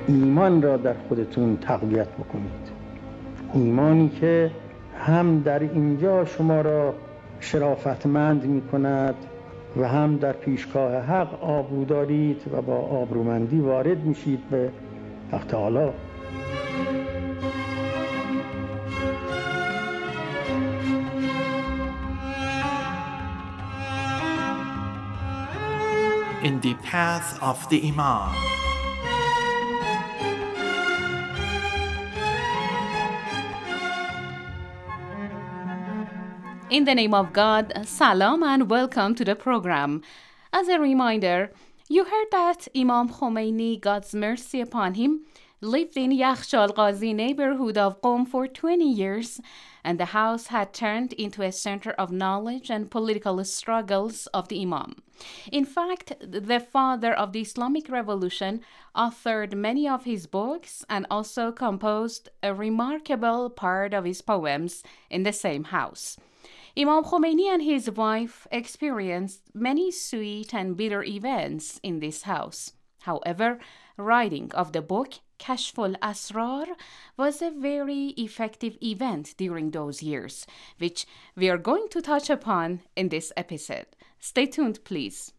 ایمان را در خودتون تقویت بکنید. ایمانی که هم در اینجا شما را شرافتمند می کند و هم در پیشگاه حق آبرو دارید و با آبرومندی وارد میشید به حق تعالی. In the path of the Imam. In the name of God, salam and welcome to the program. As a reminder, you heard that Imam Khomeini, God's mercy upon him, lived in Yakhchal Ghazi neighborhood of Qom for 20 years, and the house had turned into a center of knowledge and political struggles of the Imam. In fact, the father of the Islamic Revolution authored many of his books and also composed a remarkable part of his poems in the same house. Imam Khomeini and his wife experienced many sweet and bitter events in this house. However, writing of the book Kashful Asrar was a very effective event during those years, which we are going to touch upon in this episode. Stay tuned, please.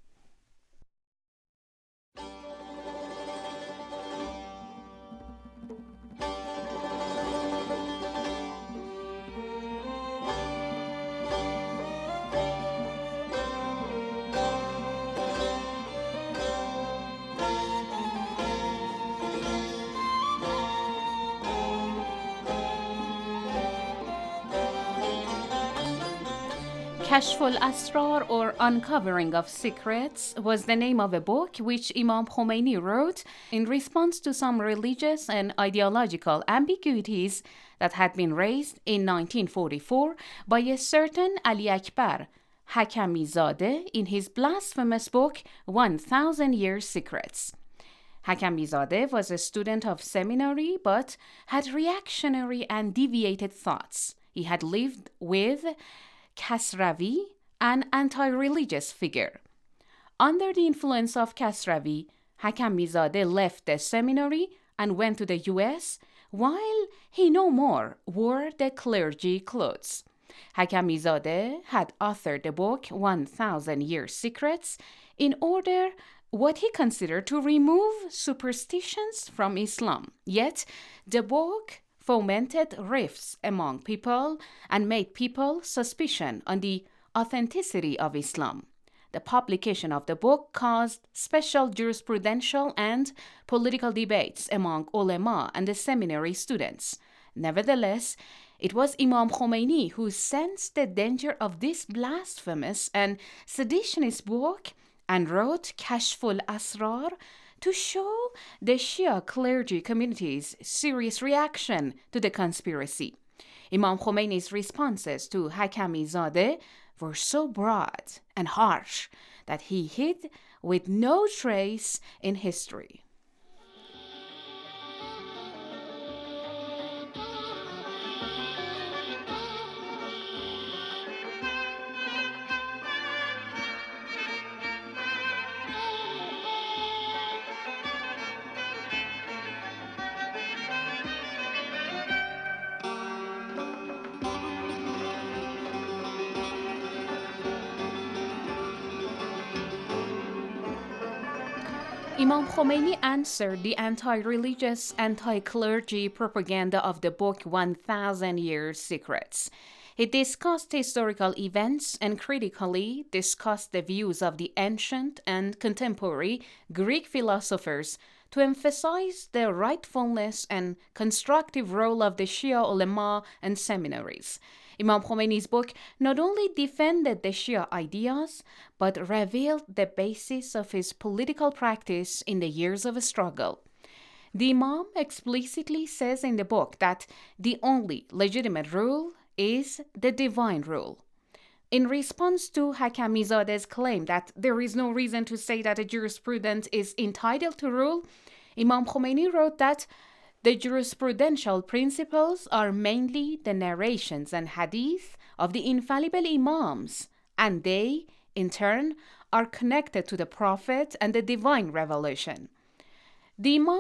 Kashful Asrar, or Uncovering of Secrets, was the name of a book which Imam Khomeini wrote in response to some religious and ideological ambiguities that had been raised in 1944 by a certain Ali Akbar Hakami-Zadeh in his blasphemous book 1,000 Years Secrets. Hakami-Zadeh was a student of seminary but had reactionary and deviated thoughts. He had lived with Kasravi, an anti-religious figure. Under the influence of Kasravi, Hakami-Zadeh left the seminary and went to the US, while he no more wore the clergy clothes. Hakami-Zadeh had authored the book 1,000 Years Secrets in order what he considered to remove superstitions from Islam. Yet, the book fomented rifts among people and made people suspicion on the authenticity of Islam. The publication of the book caused special jurisprudential and political debates among ulema and the seminary students. Nevertheless, it was Imam Khomeini who sensed the danger of this blasphemous and seditionist book and wrote Kashful Asrar to show the Shia clergy community's serious reaction to the conspiracy. Imam Khomeini's responses to Hakami-Zadeh were so broad and harsh that he hid with no trace in history. Imam Khomeini answered the anti-religious, anti-clergy propaganda of the book 1,000 Years Secrets. He discussed historical events and critically discussed the views of the ancient and contemporary Greek philosophers to emphasize the rightfulness and constructive role of the Shia ulema and seminaries. Imam Khomeini's book not only defended the Shia ideas, but revealed the basis of his political practice in the years of struggle. The Imam explicitly says in the book that the only legitimate rule is the divine rule. In response to Hakami-Zadeh's claim that there is no reason to say that a jurisprudent is entitled to rule, Imam Khomeini wrote that the jurisprudential principles are mainly the narrations and hadith of the infallible Imams, and they, in turn, are connected to the Prophet and the divine revelation. The Imam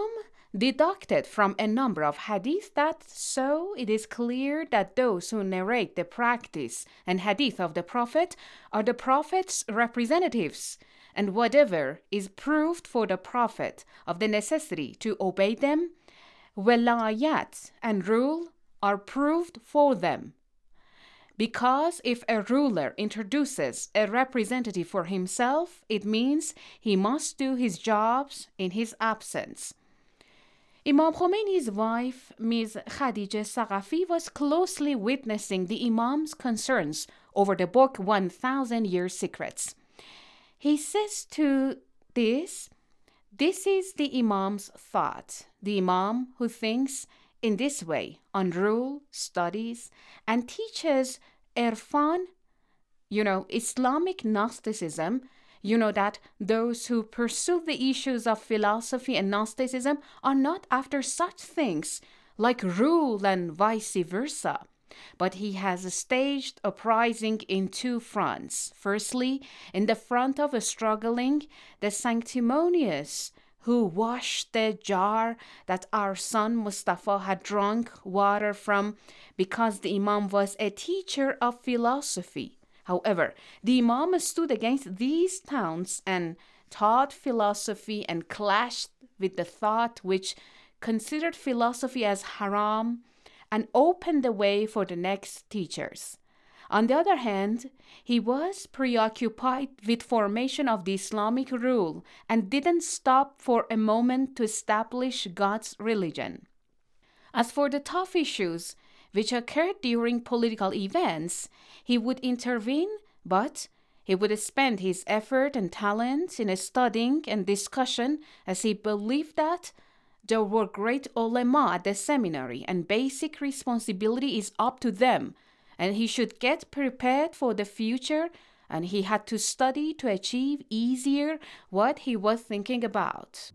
deducted from a number of hadith that so it is clear that those who narrate the practice and hadith of the Prophet are the Prophet's representatives, and whatever is proved for the Prophet of the necessity to obey them, wilayat and rule are proved for them. Because if a ruler introduces a representative for himself, it means he must do his jobs in his absence. Imam Khomeini's wife, Ms. Khadija Saqafi, was closely witnessing the Imam's concerns over the book 1,000 Year Secrets. He says to this is the Imam's thought, the Imam who thinks in this way on rule, studies, and teaches irfan, Islamic Gnosticism. You know that those who pursue the issues of philosophy and Gnosticism are not after such things like rule and vice versa. But he has staged uprising in two fronts. Firstly, in the front of the sanctimonious who washed the jar that our son Mustafa had drunk water from because the Imam was a teacher of philosophy. However, the Imam stood against these taunts and taught philosophy and clashed with the thought which considered philosophy as haram and opened the way for the next teachers. On the other hand, he was preoccupied with formation of the Islamic rule and didn't stop for a moment to establish God's religion. As for the tough issues which occurred during political events, he would intervene, but he would spend his effort and talent in studying and discussion, as he believed that there were great ulema at the seminary and basic responsibility is up to them, and he should get prepared for the future, and he had to study to achieve easier what he was thinking about.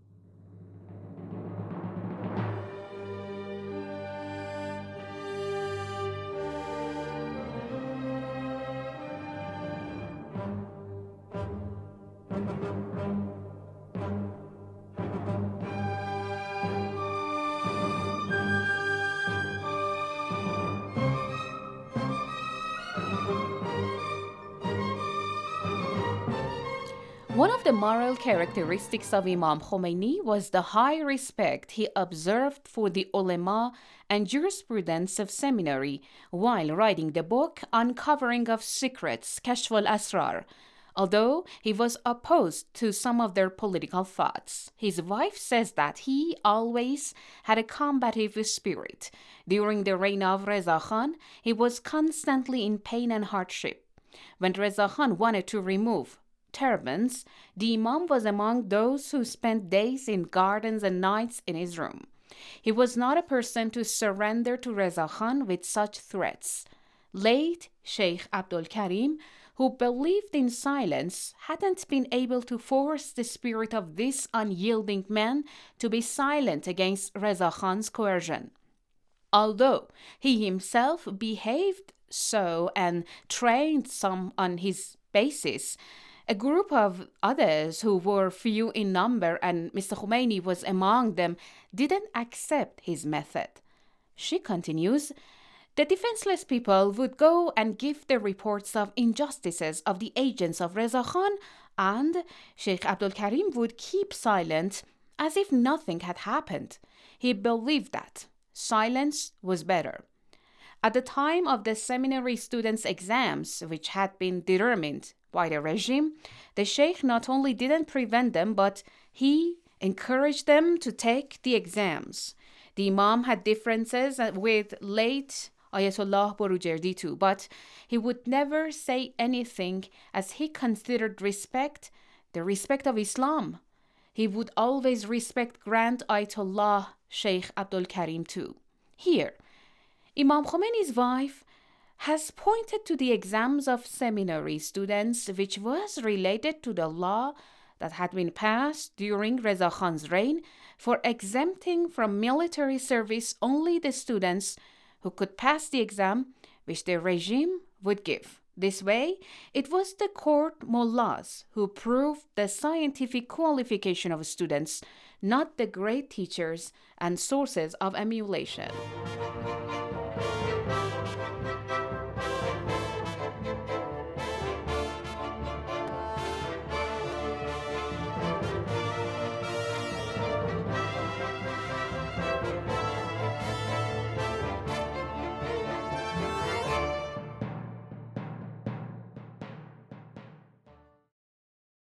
One of the moral characteristics of Imam Khomeini was the high respect he observed for the ulema and jurisprudence of seminary while writing the book Uncovering of Secrets, Kashf al-Asrar, although he was opposed to some of their political thoughts. His wife says that he always had a combative spirit. During the reign of Reza Khan, he was constantly in pain and hardship. When Reza Khan wanted to remove turbans, the Imam was among those who spent days in gardens and nights in his room. He was not a person to surrender to Reza Khan with such threats. Late Sheikh Abdul Karim, who believed in silence, hadn't been able to force the spirit of this unyielding man to be silent against Reza Khan's coercion. Although he himself behaved so and trained some on his basis, a group of others who were few in number, and Mr. Khomeini was among them, didn't accept his method. She continues, the defenseless people would go and give the reports of injustices of the agents of Reza Khan, and Sheikh Abdul Karim would keep silent as if nothing had happened. He believed that silence was better. At the time of the seminary students' exams, which had been determined by the regime, the Sheikh not only didn't prevent them, but he encouraged them to take the exams. The Imam had differences with late Ayatollah Borujerdi too, but he would never say anything as he considered the respect of Islam. He would always respect Grand Ayatollah Sheikh Abdul Karim too. Here, Imam Khomeini's wife has pointed to the exams of seminary students, which was related to the law that had been passed during Reza Khan's reign for exempting from military service only the students who could pass the exam which the regime would give. This way, it was the court mullahs who proved the scientific qualification of students, not the great teachers and sources of emulation.